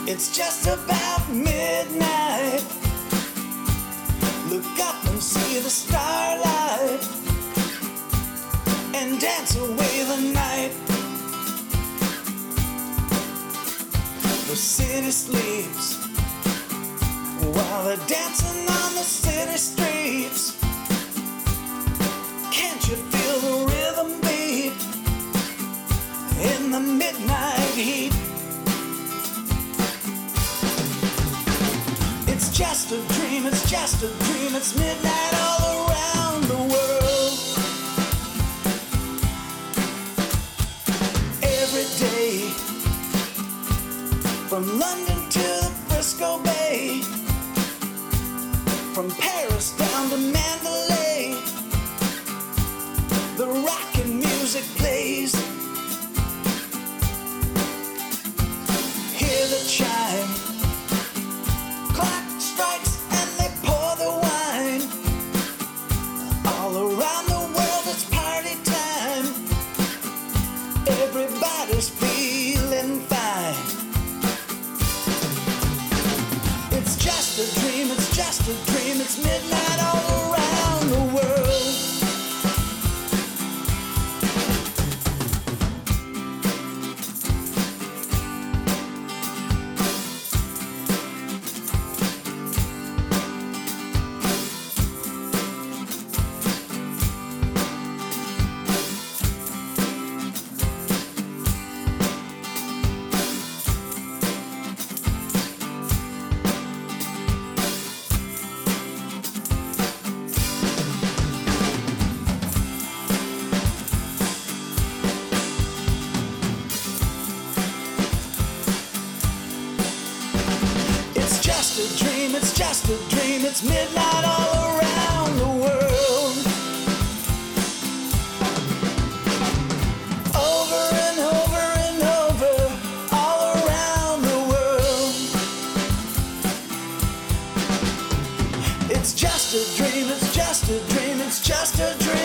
It's just about midnight. Look up and see the starlight and dance away the night. The city sleeps while they're dancing on the city streets. Can't you feel the rhythm beat in the midnight heat? It's just a dream, it's just a dream. It's midnight all around the world. Every day, from London to the Frisco Bay, from Paris down to Mandalay, the rockin' music plays. Hear the chime, clock strikes and they pour the wine. All around the world it's party time. Everybody's feeling fine. It's just a dream, it's just a dream. It's midnight all around the world. It's just a dream, it's just a dream. It's midnight all around the world. Over and over and over, all around the world. It's just a dream, it's just a dream, it's just a dream.